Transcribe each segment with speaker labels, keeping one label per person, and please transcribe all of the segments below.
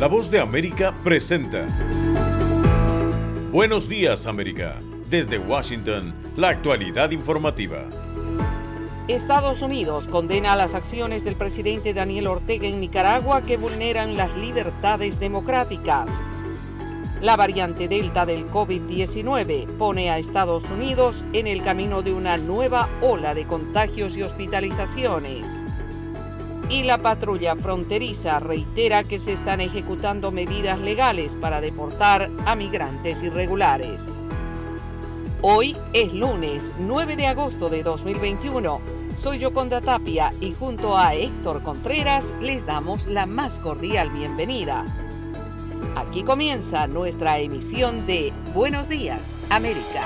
Speaker 1: La Voz de América presenta Buenos Días, América. Desde Washington, la actualidad informativa.
Speaker 2: Estados Unidos condena las acciones del presidente Daniel Ortega en Nicaragua que vulneran las libertades democráticas. La variante Delta del COVID-19 pone a Estados Unidos en el camino de una nueva ola de contagios y hospitalizaciones. Y la patrulla fronteriza reitera que se están ejecutando medidas legales para deportar a migrantes irregulares. Hoy es lunes 9 de agosto de 2021. Soy Yoconda Tapia y junto a Héctor Contreras les damos la más cordial bienvenida. Aquí comienza nuestra emisión de Buenos Días, América.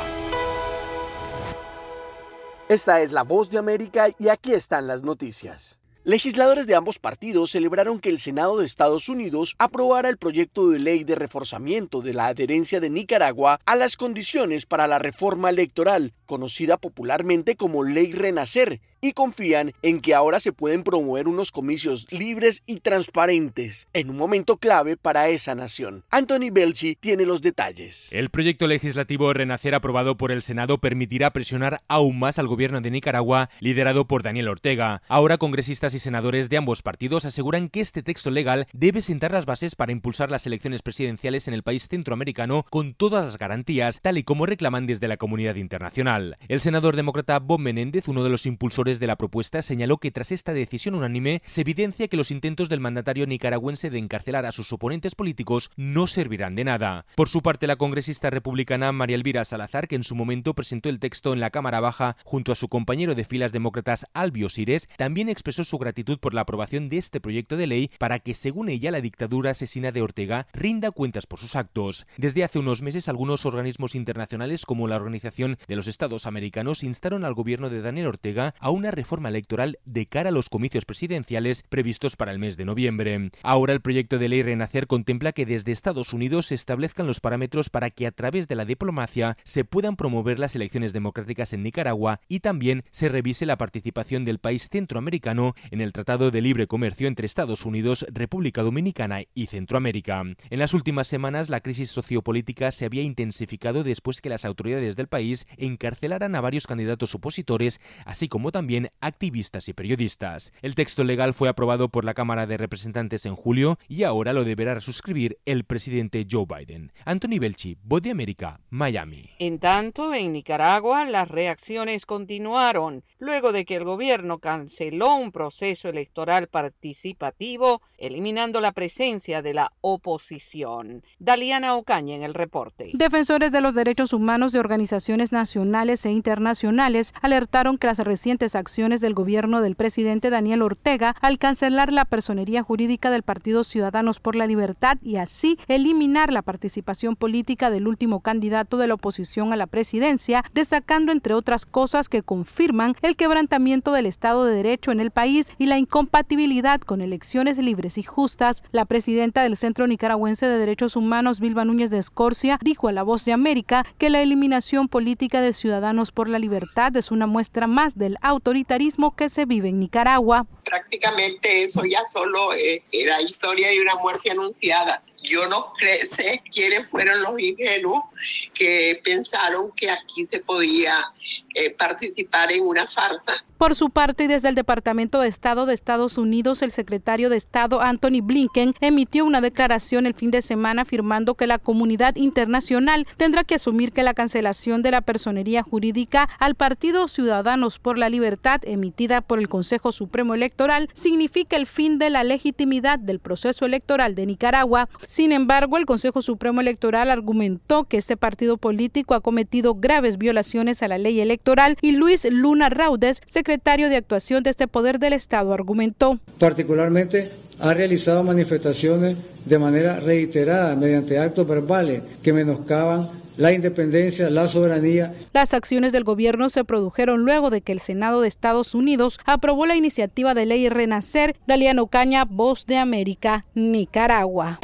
Speaker 3: Esta es La Voz de América y aquí están las noticias. Legisladores de ambos partidos celebraron que el Senado de Estados Unidos aprobara el proyecto de ley de reforzamiento de la adherencia de Nicaragua a las condiciones para la reforma electoral, conocida popularmente como Ley Renacer, y confían en que ahora se pueden promover unos comicios libres y transparentes, en un momento clave para esa nación. Anthony Belchi tiene los detalles.
Speaker 4: El proyecto legislativo Renacer aprobado por el Senado permitirá presionar aún más al gobierno de Nicaragua, liderado por Daniel Ortega. Ahora congresistas y senadores de ambos partidos aseguran que este texto legal debe sentar las bases para impulsar las elecciones presidenciales en el país centroamericano con todas las garantías, tal y como reclaman desde la comunidad internacional. El senador demócrata Bob Menéndez, uno de los impulsores de la propuesta, señaló que tras esta decisión unánime se evidencia que los intentos del mandatario nicaragüense de encarcelar a sus oponentes políticos no servirán de nada. Por su parte, la congresista republicana María Elvira Salazar, que en su momento presentó el texto en la Cámara Baja junto a su compañero de filas demócratas Albio Sires, también expresó su gratitud por la aprobación de este proyecto de ley para que, según ella, la dictadura asesina de Ortega rinda cuentas por sus actos. Desde hace unos meses, algunos organismos internacionales como la Organización de los Estados Americanos instaron al gobierno de Daniel Ortega a una reforma electoral de cara a los comicios presidenciales previstos para el mes de noviembre. Ahora el proyecto de ley Renacer contempla que desde Estados Unidos se establezcan los parámetros para que a través de la diplomacia se puedan promover las elecciones democráticas en Nicaragua y también se revise la participación del país centroamericano en el Tratado de Libre Comercio entre Estados Unidos, República Dominicana y Centroamérica. En las últimas semanas la crisis sociopolítica se había intensificado después que las autoridades del país encarcelaran a varios candidatos opositores, así como también activistas y periodistas. El texto legal fue aprobado por la Cámara de Representantes en julio y ahora lo deberá suscribir el presidente Joe Biden. Anthony Belchi, Voz de América, Miami.
Speaker 2: En tanto, en Nicaragua las reacciones continuaron luego de que el gobierno canceló un proceso electoral participativo, eliminando la presencia de la oposición. Daliana Ocaña en el reporte.
Speaker 5: Defensores de los derechos humanos de organizaciones nacionales e internacionales alertaron que las recientes acciones del gobierno del presidente Daniel Ortega al cancelar la personería jurídica del Partido Ciudadanos por la Libertad y así eliminar la participación política del último candidato de la oposición a la presidencia, destacando entre otras cosas que confirman el quebrantamiento del Estado de Derecho en el país y la incompatibilidad con elecciones libres y justas. La presidenta del Centro Nicaragüense de Derechos Humanos, Vilma Núñez de Escorcia, dijo a La Voz de América que la eliminación política de Ciudadanos por la Libertad es una muestra más del autoritarismo que se vive en Nicaragua.
Speaker 6: Prácticamente eso ya solo era historia de una muerte anunciada. Yo no sé quiénes fueron los ingenuos que pensaron que aquí se podía participar en una farsa.
Speaker 5: Por su parte, y desde el Departamento de Estado de Estados Unidos, el secretario de Estado Anthony Blinken emitió una declaración el fin de semana afirmando que la comunidad internacional tendrá que asumir que la cancelación de la personería jurídica al Partido Ciudadanos por la Libertad emitida por el Consejo Supremo Electoral significa el fin de la legitimidad del proceso electoral de Nicaragua. Sin embargo, el Consejo Supremo Electoral argumentó que este partido político ha cometido graves violaciones a la ley electoral y Luis Luna Raudes, secretario de actuación de este poder del Estado, argumentó.
Speaker 7: Particularmente ha realizado manifestaciones de manera reiterada mediante actos verbales que menoscaban la independencia, la soberanía.
Speaker 5: Las acciones del gobierno se produjeron luego de que el Senado de Estados Unidos aprobó la iniciativa de ley Renacer. Daliana Ocaña, Voz de América, Nicaragua.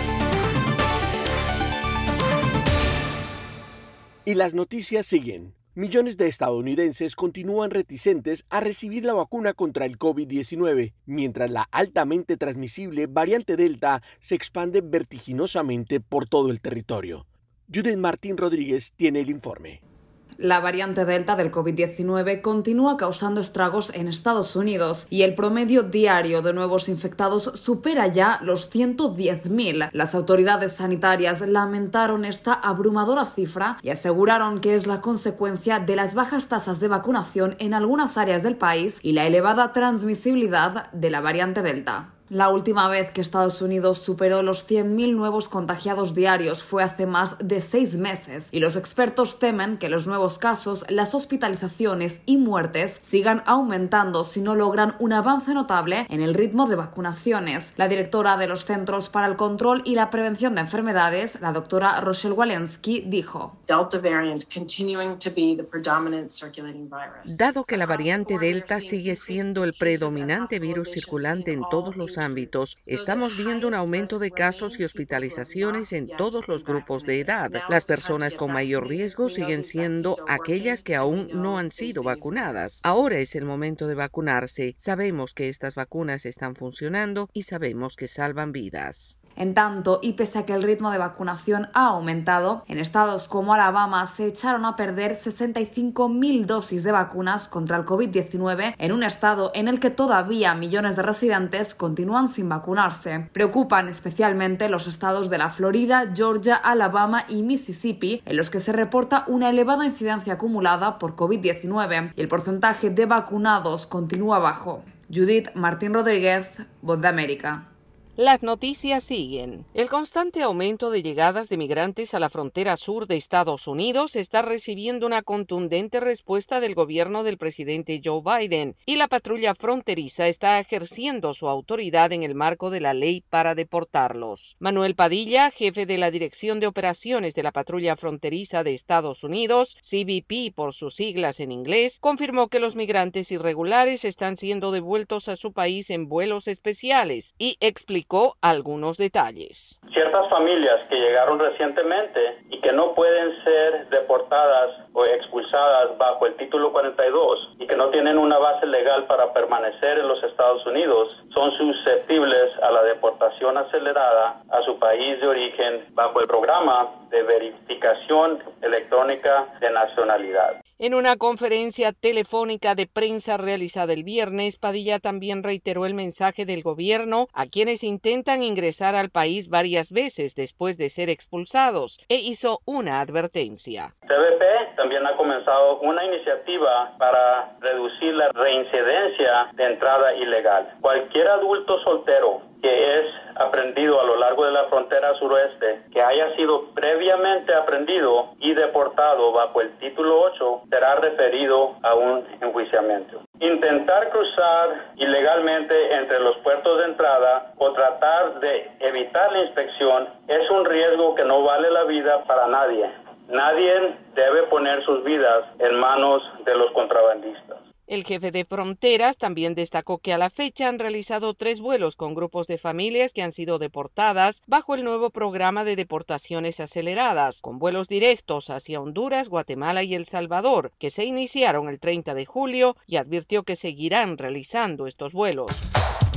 Speaker 3: Y las noticias siguen. millones de estadounidenses continúan reticentes a recibir la vacuna contra el COVID-19, mientras la altamente transmisible variante Delta se expande vertiginosamente por todo el territorio. Judith Martín Rodríguez tiene el informe.
Speaker 8: La variante Delta del COVID-19 continúa causando estragos en Estados Unidos y el promedio diario de nuevos infectados supera ya los 110.000. Las autoridades sanitarias lamentaron esta abrumadora cifra y aseguraron que es la consecuencia de las bajas tasas de vacunación en algunas áreas del país y la elevada transmisibilidad de la variante Delta. La última vez que Estados Unidos superó los 100.000 nuevos contagiados diarios fue hace más de 6 meses y los expertos temen que los nuevos casos, las hospitalizaciones y muertes sigan aumentando si no logran un avance notable en el ritmo de vacunaciones. La directora de los Centros para el Control y la Prevención de Enfermedades, la doctora Rochelle Walensky, dijo:
Speaker 2: Dado que la variante Delta sigue siendo el predominante virus circulante en todos los ámbitos, estamos viendo un aumento de casos y hospitalizaciones en todos los grupos de edad. Las personas con mayor riesgo siguen siendo aquellas que aún no han sido vacunadas. Ahora es el momento de vacunarse. Sabemos que estas vacunas están funcionando y sabemos que salvan vidas.
Speaker 8: En tanto, y pese a que el ritmo de vacunación ha aumentado, en estados como Alabama se echaron a perder 65.000 dosis de vacunas contra el COVID-19 en un estado en el que todavía millones de residentes continúan sin vacunarse. Preocupan especialmente los estados de la Florida, Georgia, Alabama y Mississippi, en los que se reporta una elevada incidencia acumulada por COVID-19 y el porcentaje de vacunados continúa bajo. Judith Martín Rodríguez, Voz de América.
Speaker 2: Las noticias siguen. El constante aumento de llegadas de migrantes a la frontera sur de Estados Unidos está recibiendo una contundente respuesta del gobierno del presidente Joe Biden y la patrulla fronteriza está ejerciendo su autoridad en el marco de la ley para deportarlos. Manuel Padilla, jefe de la Dirección de Operaciones de la Patrulla Fronteriza de Estados Unidos, CBP por sus siglas en inglés, confirmó que los migrantes irregulares están siendo devueltos a su país en vuelos especiales y explicó algunos detalles.
Speaker 9: Ciertas familias que llegaron recientemente y que no pueden ser deportadas o expulsadas bajo el título 42 y que no tienen una base legal para permanecer en los Estados Unidos son susceptibles a la deportación acelerada a su país de origen bajo el programa de verificación electrónica de nacionalidad.
Speaker 2: En una conferencia telefónica de prensa realizada el viernes, Padilla también reiteró el mensaje del gobierno a quienes intentan ingresar al país varias veces después de ser expulsados e hizo una advertencia.
Speaker 9: CBP también ha comenzado una iniciativa para reducir la reincidencia de entrada ilegal. Cualquier adulto soltero que es aprendido a lo largo de la frontera suroeste, que haya sido previamente aprendido y deportado bajo el título 8, será referido a un enjuiciamiento. Intentar cruzar ilegalmente entre los puertos de entrada o tratar de evitar la inspección es un riesgo que no vale la vida para nadie. Nadie debe poner sus vidas en manos de los contrabandistas.
Speaker 2: El jefe de fronteras también destacó que a la fecha han realizado 3 vuelos con grupos de familias que han sido deportadas bajo el nuevo programa de deportaciones aceleradas, con vuelos directos hacia Honduras, Guatemala y El Salvador, que se iniciaron el 30 de julio y advirtió que seguirán realizando estos vuelos.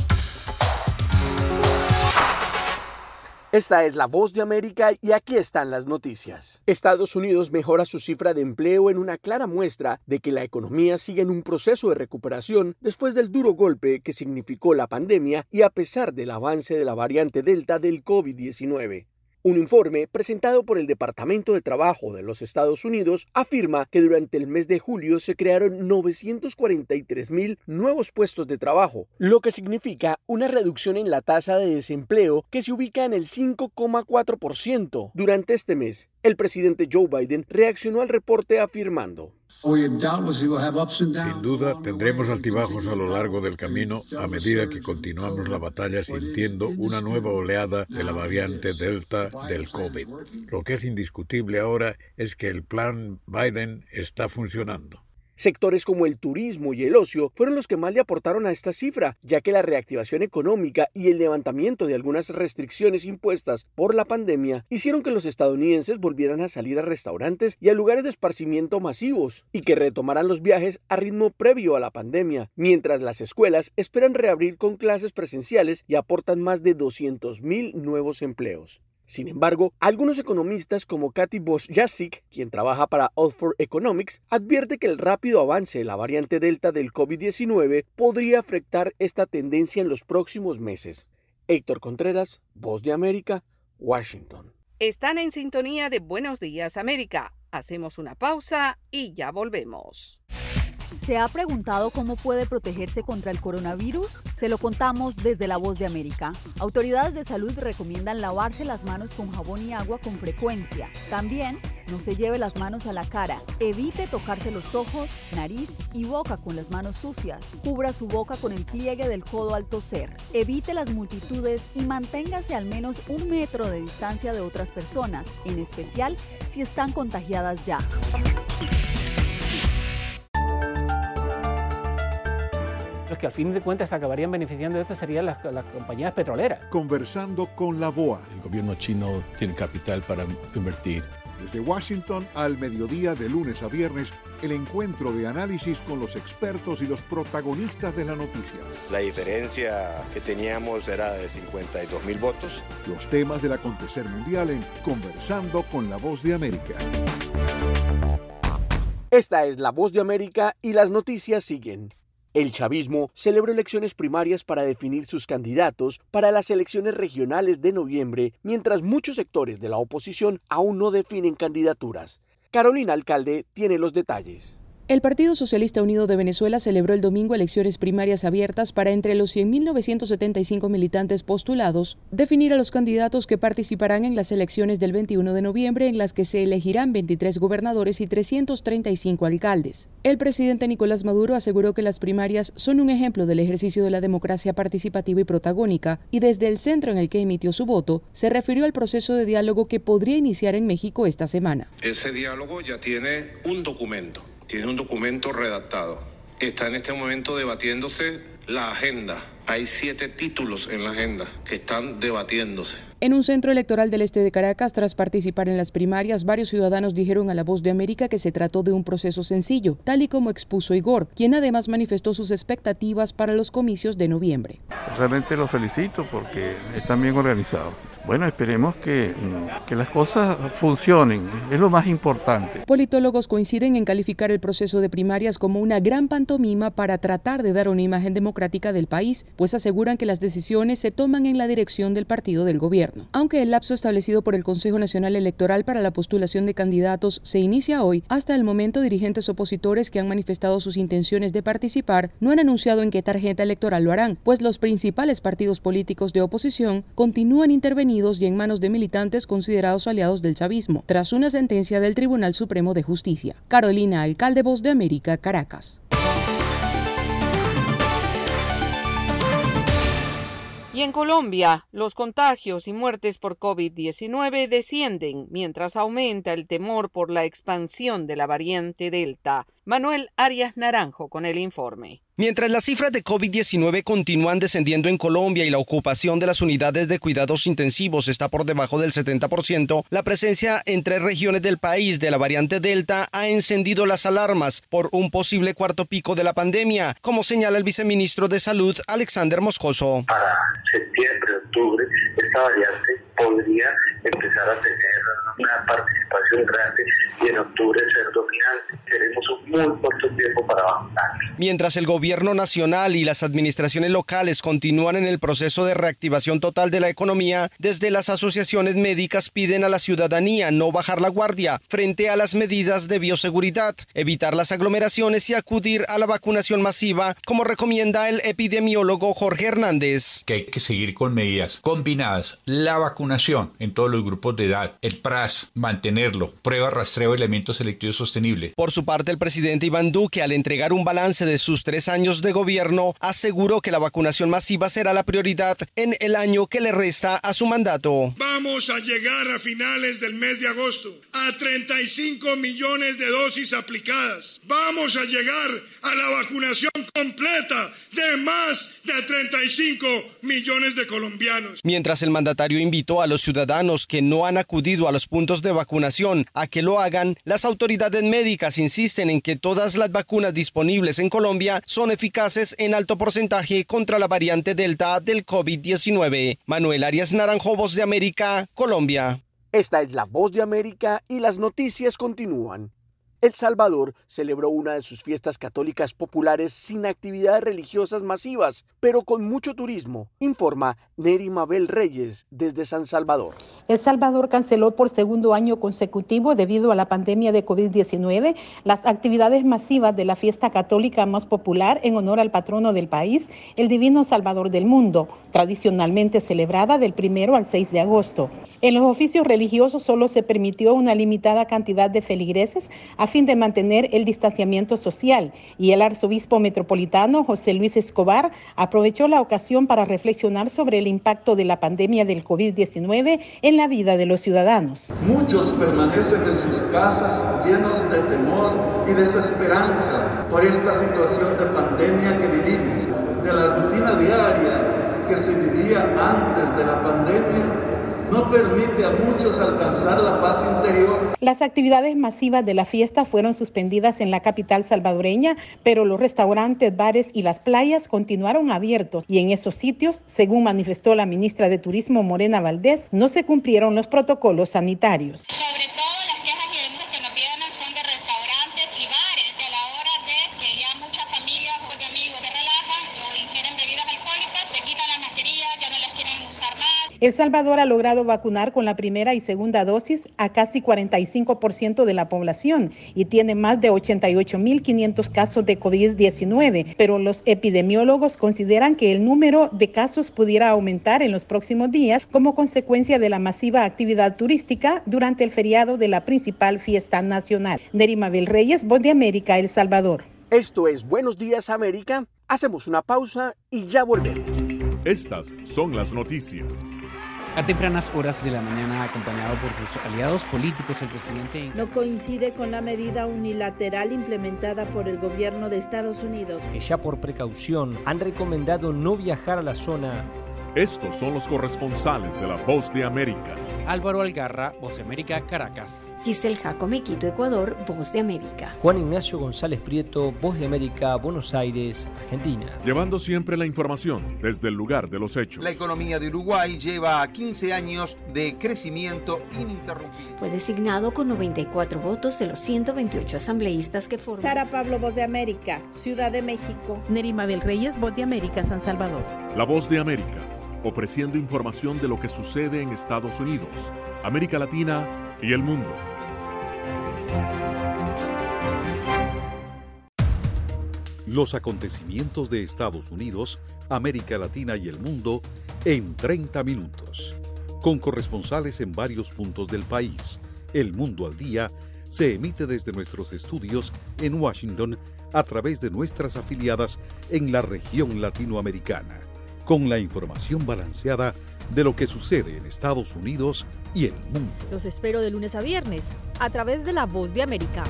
Speaker 3: Esta es la Voz de América y aquí están las noticias. Estados Unidos mejora su cifra de empleo en una clara muestra de que la economía sigue en un proceso de recuperación después del duro golpe que significó la pandemia y a pesar del avance de la variante Delta del COVID-19. Un informe presentado por el Departamento de Trabajo de los Estados Unidos afirma que durante el mes de julio se crearon 943,000 nuevos puestos de trabajo, lo que significa una reducción en la tasa de desempleo que se ubica en el 5,4%. Durante este mes, el presidente Joe Biden reaccionó al reporte afirmando:
Speaker 10: Sin duda, tendremos altibajos a lo largo del camino a medida que continuamos la batalla sintiendo una nueva oleada de la variante Delta del COVID. Lo que es indiscutible ahora es que el plan Biden está funcionando.
Speaker 3: Sectores como el turismo y el ocio fueron los que más le aportaron a esta cifra, ya que la reactivación económica y el levantamiento de algunas restricciones impuestas por la pandemia hicieron que los estadounidenses volvieran a salir a restaurantes y a lugares de esparcimiento masivos y que retomaran los viajes a ritmo previo a la pandemia, mientras las escuelas esperan reabrir con clases presenciales y aportan más de 200.000 nuevos empleos. Sin embargo, algunos economistas como Kathy Bosch-Jasik, quien trabaja para Oxford Economics, advierte que el rápido avance de la variante Delta del COVID-19 podría afectar esta tendencia en los próximos meses. Héctor Contreras, Voz de América, Washington.
Speaker 2: Están en sintonía de Buenos Días América. Hacemos una pausa y ya volvemos.
Speaker 11: ¿Se ha preguntado cómo puede protegerse contra el coronavirus? Se lo contamos desde La Voz de América. Autoridades de salud recomiendan lavarse las manos con jabón y agua con frecuencia. También, no se lleve las manos a la cara. Evite tocarse los ojos, nariz y boca con las manos sucias. Cubra su boca con el pliegue del codo al toser. Evite las multitudes y manténgase al menos 1 metro de distancia de otras personas, en especial si están contagiadas ya.
Speaker 12: Los que al fin de cuentas acabarían beneficiando de esto serían las compañías petroleras.
Speaker 13: Conversando con la VOA.
Speaker 14: El gobierno chino tiene capital para invertir.
Speaker 13: Desde Washington al mediodía de lunes a viernes, el encuentro de análisis con los expertos y los protagonistas de la noticia.
Speaker 15: La diferencia que teníamos era de 52.000 votos.
Speaker 13: Los temas del acontecer mundial en Conversando con la Voz de América.
Speaker 3: Esta es La Voz de América y las noticias siguen. El chavismo celebró elecciones primarias para definir sus candidatos para las elecciones regionales de noviembre, mientras muchos sectores de la oposición aún no definen candidaturas. Carolina Alcalde tiene los detalles.
Speaker 16: El Partido Socialista Unido de Venezuela celebró el domingo elecciones primarias abiertas para, entre los 100.975 militantes postulados, definir a los candidatos que participarán en las elecciones del 21 de noviembre, en las que se elegirán 23 gobernadores y 335 alcaldes. El presidente Nicolás Maduro aseguró que las primarias son un ejemplo del ejercicio de la democracia participativa y protagónica, y desde el centro en el que emitió su voto, se refirió al proceso de diálogo que podría iniciar en México esta semana.
Speaker 17: Ese diálogo ya tiene un documento. Tiene un documento redactado. Está en este momento debatiéndose la agenda. Hay 7 títulos en la agenda que están debatiéndose.
Speaker 16: En un centro electoral del este de Caracas, tras participar en las primarias, varios ciudadanos dijeron a La Voz de América que se trató de un proceso sencillo, tal y como expuso Igor, quien además manifestó sus expectativas para los comicios de noviembre.
Speaker 18: Realmente los felicito porque están bien organizados. Bueno, esperemos que las cosas funcionen, es lo más importante.
Speaker 16: Politólogos coinciden en calificar el proceso de primarias como una gran pantomima para tratar de dar una imagen democrática del país, pues aseguran que las decisiones se toman en la dirección del partido del gobierno. Aunque el lapso establecido por el Consejo Nacional Electoral para la postulación de candidatos se inicia hoy, hasta el momento dirigentes opositores que han manifestado sus intenciones de participar no han anunciado en qué tarjeta electoral lo harán, pues los principales partidos políticos de oposición continúan intervenidos y en manos de militantes considerados aliados del chavismo, tras una sentencia del Tribunal Supremo de Justicia. Carolina Alcalde, Voz de América, Caracas.
Speaker 2: Y en Colombia, los contagios y muertes por COVID-19 descienden, mientras aumenta el temor por la expansión de la variante Delta. Manuel Arias Naranjo con el informe.
Speaker 19: Mientras las cifras de COVID-19 continúan descendiendo en Colombia y la ocupación de las unidades de cuidados intensivos está por debajo del 70%, la presencia en 3 regiones del país de la variante Delta ha encendido las alarmas por un posible cuarto pico de la pandemia, como señala el viceministro de Salud, Alexander Moscoso.
Speaker 20: Para septiembre, octubre, esta variante podría empezar a tener una participación grande y en octubre ser dominante. Tenemos un muy corto tiempo para vacunar.
Speaker 19: Mientras el gobierno nacional y las administraciones locales continúan en el proceso de reactivación total de la economía, desde las asociaciones médicas piden a la ciudadanía no bajar la guardia frente a las medidas de bioseguridad, evitar las aglomeraciones y acudir a la vacunación masiva, como recomienda el epidemiólogo Jorge Hernández.
Speaker 21: Que hay que seguir con medidas combinadas, la vacunación en todos los grupos de edad, el PRAS, mantenerlo, prueba, rastreo, elemento selectivo sostenible.
Speaker 19: Por su su parte, el presidente Iván Duque, al entregar un balance de sus 3 años de gobierno, aseguró que la vacunación masiva será la prioridad en el año que le resta a su mandato.
Speaker 1: Vamos a llegar a finales del mes de agosto a 35 millones de dosis aplicadas. Vamos a llegar a la vacunación completa de más de 35 millones de colombianos.
Speaker 19: Mientras el mandatario invitó a los ciudadanos que no han acudido a los puntos de vacunación a que lo hagan, las autoridades médicas insisten en que todas las vacunas disponibles en Colombia son eficaces en alto porcentaje contra la variante Delta del COVID-19. Manuel Arias Naranjo, Voz de América, Colombia.
Speaker 3: Esta es la Voz de América y las noticias continúan. El Salvador celebró una de sus fiestas católicas populares sin actividades religiosas masivas, pero con mucho turismo, informa Neri Mabel Reyes desde San Salvador.
Speaker 22: El Salvador canceló por segundo año consecutivo, debido a la pandemia de COVID-19, las actividades masivas de la fiesta católica más popular en honor al patrono del país, el Divino Salvador del Mundo, tradicionalmente celebrada del 1 al 6 de agosto. En los oficios religiosos solo se permitió una limitada cantidad de feligreses a fin de mantener el distanciamiento social, y el arzobispo metropolitano José Luis Escobar aprovechó la ocasión para reflexionar sobre el impacto de la pandemia del COVID-19 en la vida de los ciudadanos.
Speaker 23: Muchos permanecen en sus casas llenos de temor y desesperanza por esta situación de pandemia que vivimos. De la rutina diaria que se vivía antes de la pandemia, no permite a muchos alcanzar la paz interior.
Speaker 22: Las actividades masivas de la fiesta fueron suspendidas en la capital salvadoreña, pero los restaurantes, bares y las playas continuaron abiertos, y en esos sitios, según manifestó la ministra de Turismo Morena Valdés, no se cumplieron los protocolos sanitarios.
Speaker 24: Sobre todo las quejas y denuncias que nos vienen son de restaurantes y bares, que a la hora de que ya muchas familias o de amigos se relajan o ingieren bebidas alcohólicas, se quitan las mascarillas, ya no las quieren usar más.
Speaker 22: El Salvador ha logrado vacunar con la primera y segunda dosis a casi 45% de la población y tiene más de 88.500 casos de COVID-19, pero los epidemiólogos consideran que el número de casos pudiera aumentar en los próximos días como consecuencia de la masiva actividad turística durante el feriado de la principal fiesta nacional. Neri Mabel Reyes, Voz de América, El Salvador.
Speaker 3: Esto es Buenos Días América. Hacemos una pausa y ya volvemos.
Speaker 25: Estas son las noticias.
Speaker 26: A tempranas horas de la mañana, acompañado por sus aliados políticos, el presidente
Speaker 27: no coincide con la medida unilateral implementada por el gobierno de Estados Unidos,
Speaker 28: que ya por precaución han recomendado no viajar a la zona.
Speaker 25: Estos son los corresponsales de la Voz de América.
Speaker 26: Álvaro Algarra, Voz de América, Caracas.
Speaker 29: Giselle Jacome, Quito, Ecuador, Voz de América.
Speaker 28: Juan Ignacio González Prieto, Voz de América, Buenos Aires, Argentina.
Speaker 25: Llevando siempre la información desde el lugar de los hechos.
Speaker 30: La economía de Uruguay lleva 15 años de crecimiento ininterrumpido.
Speaker 29: Fue designado con 94 votos de los 128 asambleístas que forman.
Speaker 27: Sara Pablo, Voz de América, Ciudad de México.
Speaker 22: Neri Mabel Reyes, Voz de América, San Salvador.
Speaker 25: La Voz de América, ofreciendo información de lo que sucede en Estados Unidos, América Latina y el mundo.
Speaker 31: Los acontecimientos de Estados Unidos, América Latina y el mundo en 30 minutos. Con corresponsales en varios puntos del país. El Mundo al Día se emite desde nuestros estudios en Washington a través de nuestras afiliadas en la región latinoamericana, con la información balanceada de lo que sucede en Estados Unidos y el mundo.
Speaker 32: Los espero de lunes a viernes, a través de La Voz de América.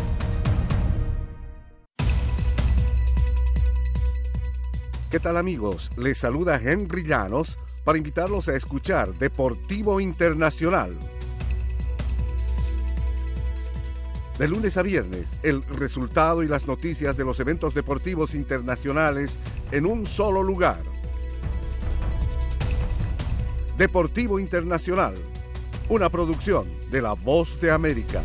Speaker 33: ¿Qué tal, amigos? Les saluda Henry Llanos para invitarlos a escuchar Deportivo Internacional. De lunes a viernes, el resultado y las noticias de los eventos deportivos internacionales en un solo lugar. Deportivo Internacional, una producción de La Voz de América.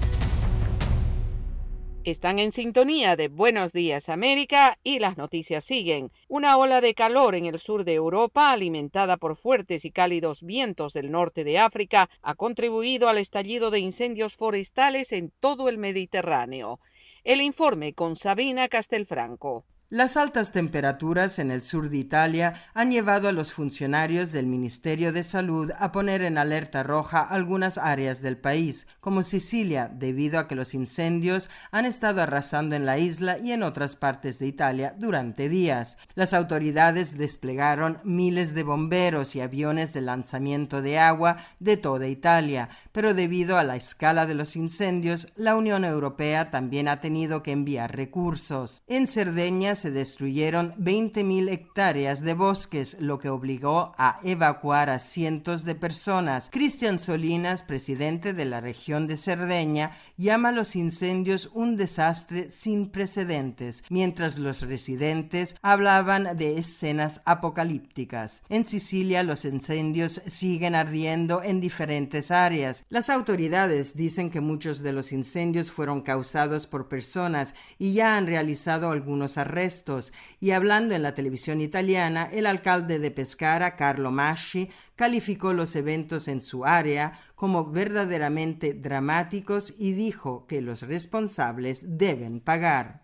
Speaker 2: Están en sintonía de Buenos Días América y las noticias siguen. Una ola de calor en el sur de Europa, alimentada por fuertes y cálidos vientos del norte de África, ha contribuido al estallido de incendios forestales en todo el Mediterráneo. El informe con Sabina Castelfranco.
Speaker 4: Las altas temperaturas en el sur de Italia han llevado a los funcionarios del Ministerio de Salud a poner en alerta roja algunas áreas del país, como Sicilia, debido a que los incendios han estado arrasando en la isla y en otras partes de Italia durante días. Las autoridades desplegaron miles de bomberos y aviones de lanzamiento de agua de toda Italia, pero debido a la escala de los incendios, la Unión Europea también ha tenido que enviar recursos. En Cerdeña se destruyeron 20.000 hectáreas de bosques, lo que obligó a evacuar a cientos de personas. Cristian Solinas, presidente de la región de Cerdeña, llama a los incendios un desastre sin precedentes, mientras los residentes hablaban de escenas apocalípticas. En Sicilia, los incendios siguen ardiendo en diferentes áreas. Las autoridades dicen que muchos de los incendios fueron causados por personas y ya han realizado algunos arrestos. Y hablando en la televisión italiana, el alcalde de Pescara, Carlo Masci, calificó los eventos en su área como verdaderamente dramáticos y dijo que los responsables deben pagar.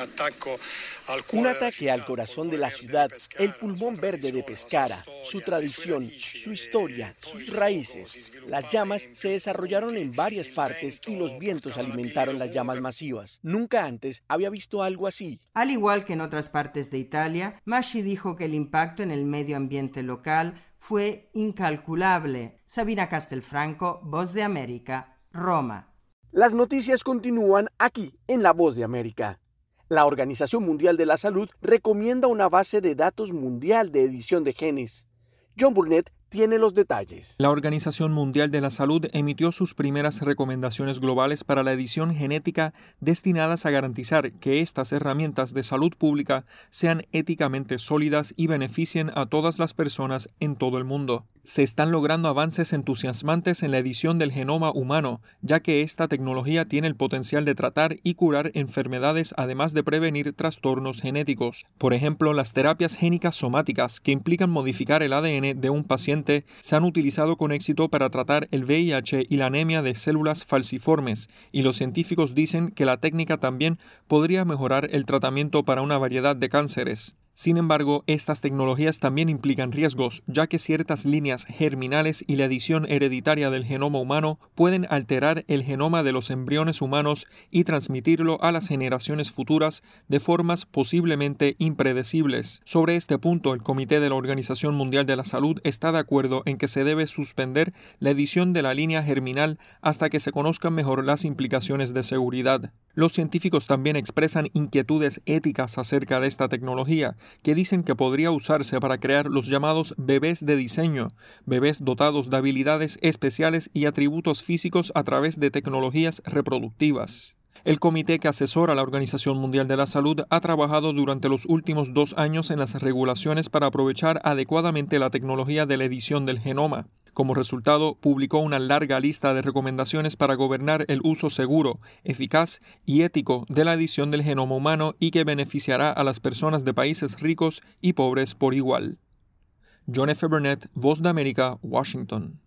Speaker 3: Un ataque al corazón de la ciudad, el pulmón verde de Pescara, su tradición, su historia, sus raíces. Las llamas se desarrollaron en varias partes y los vientos alimentaron las llamas masivas. Nunca antes había visto algo así.
Speaker 4: Al igual que en otras partes de Italia, Masci dijo que el impacto en el medio ambiente local fue incalculable. Sabina Castelfranco, Voz de América, Roma.
Speaker 3: Las noticias continúan aquí en La Voz de América. La Organización Mundial de la Salud recomienda una base de datos mundial de edición de genes. John Burnett tiene los detalles.
Speaker 5: La Organización Mundial de la Salud emitió sus primeras recomendaciones globales para la edición genética destinadas a garantizar que estas herramientas de salud pública sean éticamente sólidas y beneficien a todas las personas en todo el mundo. Se están logrando avances entusiasmantes en la edición del genoma humano, ya que esta tecnología tiene el potencial de tratar y curar enfermedades además de prevenir trastornos genéticos. Por ejemplo, las terapias génicas somáticas, que implican modificar el ADN de un paciente, se han utilizado con éxito para tratar el VIH y la anemia de células falciformes, y los científicos dicen que la técnica también podría mejorar el tratamiento para una variedad de cánceres. Sin embargo, estas tecnologías también implican riesgos, ya que ciertas líneas germinales y la edición hereditaria del genoma humano pueden alterar el genoma de los embriones humanos y transmitirlo a las generaciones futuras de formas posiblemente impredecibles. Sobre este punto, el Comité de la Organización Mundial de la Salud está de acuerdo en que se debe suspender la edición de la línea germinal hasta que se conozcan mejor las implicaciones de seguridad. Los científicos también expresan inquietudes éticas acerca de esta tecnología, que dicen que podría usarse para crear los llamados bebés de diseño, bebés dotados de habilidades especiales y atributos físicos a través de tecnologías reproductivas. El comité que asesora a la Organización Mundial de la Salud ha trabajado durante los últimos 2 años en las regulaciones para aprovechar adecuadamente la tecnología de la edición del genoma. Como resultado, publicó una larga lista de recomendaciones para gobernar el uso seguro, eficaz y ético de la edición del genoma humano y que beneficiará a las personas de países ricos y pobres por igual. John F. Burnett, Voz de América, Washington.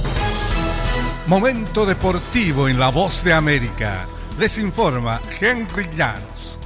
Speaker 33: Momento deportivo en La Voz de América. Les informa Henry Llanos.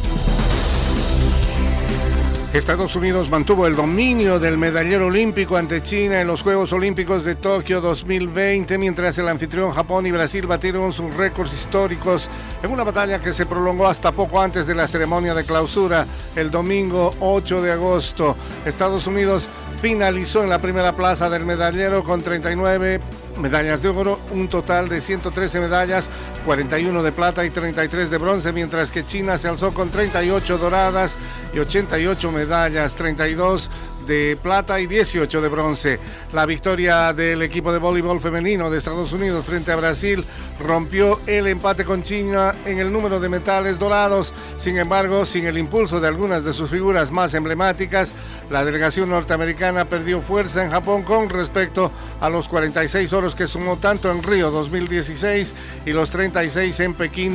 Speaker 33: Estados Unidos mantuvo el dominio del medallero olímpico ante China en los Juegos Olímpicos de Tokio 2020, mientras el anfitrión Japón y Brasil batieron sus récords históricos en una batalla que se prolongó hasta poco antes de la ceremonia de clausura el domingo 8 de agosto. Estados Unidos finalizó en la primera plaza del medallero con 39 medallas de oro, un total de 113 medallas, 41 de plata y 33 de bronce, mientras que China se alzó con 38 doradas y 88 medallas, 32 de plata y 18 de bronce. La victoria del equipo de voleibol femenino de Estados Unidos frente a Brasil rompió el empate con China en el número de metales dorados. Sin embargo, sin el impulso de algunas de sus figuras más emblemáticas, la delegación norteamericana perdió fuerza en Japón con respecto a los 46 oros que sumó tanto en Río 2016 y los 36 en Pekín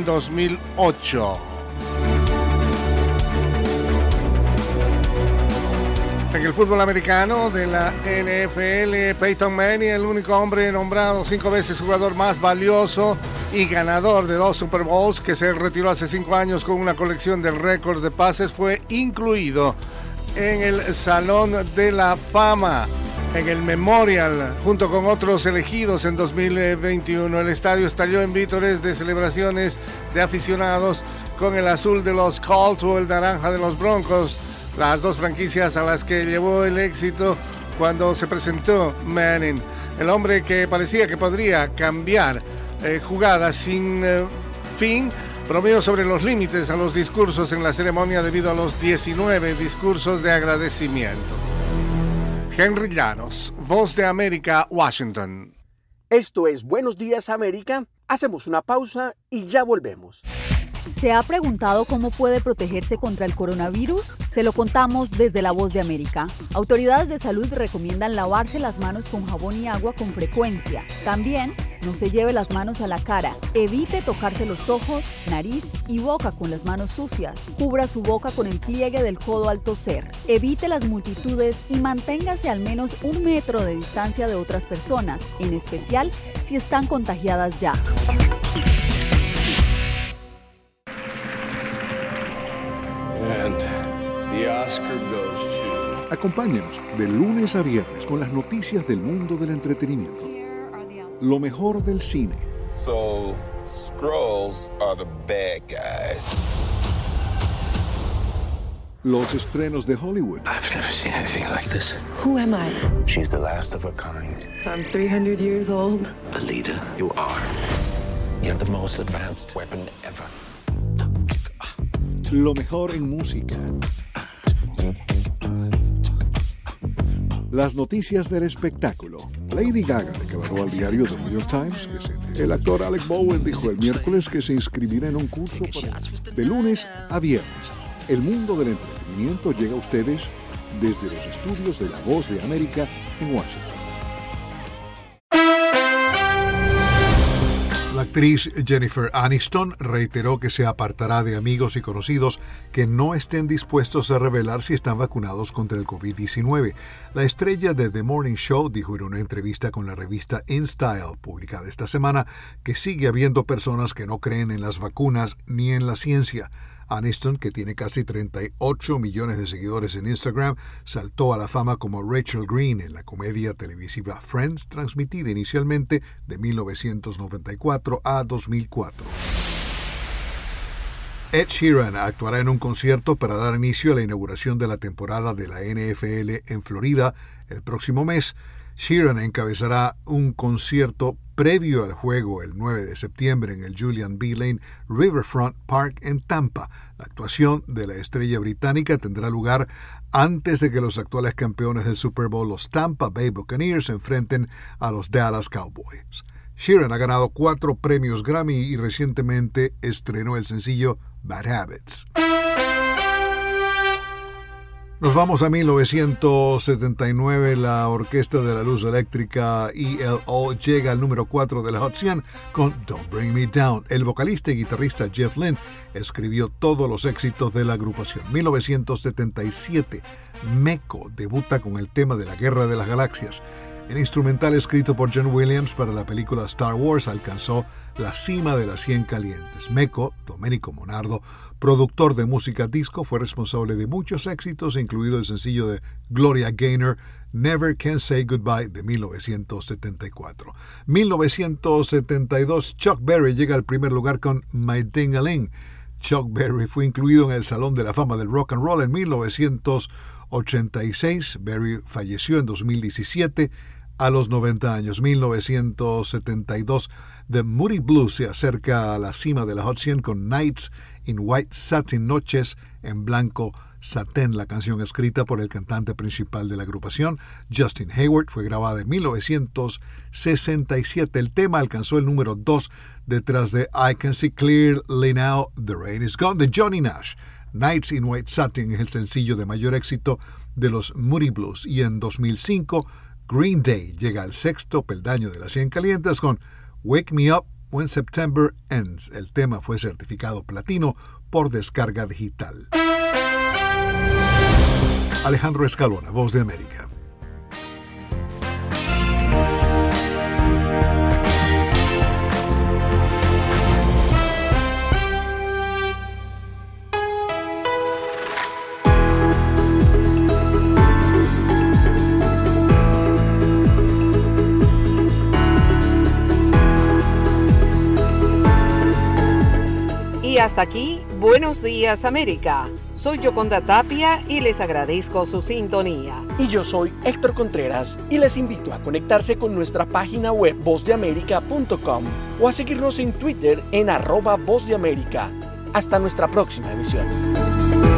Speaker 33: 2008. En el fútbol americano de la NFL, Peyton Manning, el único hombre nombrado 5 veces jugador más valioso y ganador de 2 Super Bowls, que se retiró hace 5 años con una colección de récords de pases, fue incluido en el Salón de la Fama, en el Memorial, junto con otros elegidos en 2021. El estadio estalló en vítores de celebraciones de aficionados con el azul de los Colts o el naranja de los Broncos, las 2 franquicias a las que llevó el éxito cuando se presentó Manning, el hombre que parecía que podría cambiar jugadas sin fin, bromeó sobre los límites a los discursos en la ceremonia debido a los 19 discursos de agradecimiento. Henry Llanos, Voz de América, Washington.
Speaker 3: Esto es Buenos Días América. Hacemos una pausa y ya volvemos.
Speaker 6: ¿Se ha preguntado cómo puede protegerse contra el coronavirus? Se lo contamos desde La Voz de América. Autoridades de salud recomiendan lavarse las manos con jabón y agua con frecuencia. También, no se lleve las manos a la cara. Evite tocarse los ojos, nariz y boca con las manos sucias. Cubra su boca con el pliegue del codo al toser. Evite las multitudes y manténgase al menos 1 metro de distancia de otras personas, en especial si están contagiadas ya.
Speaker 7: Acompáñenos de lunes a viernes con las noticias del mundo del entretenimiento. Lo mejor del cine.
Speaker 8: So, Skrulls are the bad guys.
Speaker 7: Los estrenos de Hollywood.
Speaker 9: I've never seen anything like this.
Speaker 10: Who am I?
Speaker 9: She's the last of her kind.
Speaker 10: So I'm 300 years old.
Speaker 9: Alita, you are. You have the most advanced weapon ever.
Speaker 7: Lo mejor en música. Las noticias del espectáculo. Lady Gaga declaró al diario The New York Times que el actor Alec Baldwin dijo el miércoles que se inscribirá en un curso de lunes a viernes. El mundo del entretenimiento llega a ustedes desde los estudios de La Voz de América en Washington.
Speaker 33: La actriz Jennifer Aniston reiteró que se apartará de amigos y conocidos que no estén dispuestos a revelar si están vacunados contra el COVID-19. La estrella de The Morning Show dijo en una entrevista con la revista InStyle, publicada esta semana, que sigue habiendo personas que no creen en las vacunas ni en la ciencia. Aniston, que tiene casi 38 millones de seguidores en Instagram, saltó a la fama como Rachel Green en la comedia televisiva Friends, transmitida inicialmente de 1994 a 2004. Ed Sheeran actuará en un concierto para dar inicio a la inauguración de la temporada de la NFL en Florida el próximo mes. Sheeran encabezará un concierto previo al juego el 9 de septiembre en el Julian B. Lane Riverfront Park en Tampa. La actuación de la estrella británica tendrá lugar antes de que los actuales campeones del Super Bowl, los Tampa Bay Buccaneers, se enfrenten a los Dallas Cowboys. Sheeran ha ganado 4 premios Grammy y recientemente estrenó el sencillo Bad Habits. Nos vamos a 1979. La Orquesta de la Luz Eléctrica ELO llega al número 4 de la Hot 100 con Don't Bring Me Down. El vocalista y guitarrista Jeff Lynne escribió todos los éxitos de la agrupación. 1977, Meco debuta con el tema de la Guerra de las Galaxias. El instrumental escrito por John Williams para la película Star Wars alcanzó la cima de las 100 calientes. Meco, Domenico Monardo, productor de música disco, fue responsable de muchos éxitos, incluido el sencillo de Gloria Gaynor, Never Can Say Goodbye, de 1974. 1972, Chuck Berry llega al primer lugar con My Ding-a-Ling. Chuck Berry fue incluido en el Salón de la Fama del Rock and Roll en 1986. Berry falleció en 2017 a los 90 años. 1972, The Moody Blues se acerca a la cima de la Hot 100 con Nights in White Satin, Noches en Blanco Satén. La canción escrita por el cantante principal de la agrupación, Justin Hayward, fue grabada en 1967. El tema alcanzó el número 2 detrás de I Can See Clearly Now, The Rain Is Gone, de Johnny Nash. Nights in White Satin es el sencillo de mayor éxito de los Moody Blues. Y en 2005, Green Day llega al 6º peldaño de las 100 calientes con Wake Me Up When September Ends. El tema fue certificado platino por descarga digital.
Speaker 7: Alejandro Escalona, Voz de América.
Speaker 2: Y hasta aquí, Buenos Días América. Soy Yoconda Tapia y les agradezco su sintonía.
Speaker 3: Y yo soy Héctor Contreras y les invito a conectarse con nuestra página web vozdeamerica.com o a seguirnos en Twitter en @vozdeamerica. Hasta nuestra próxima emisión.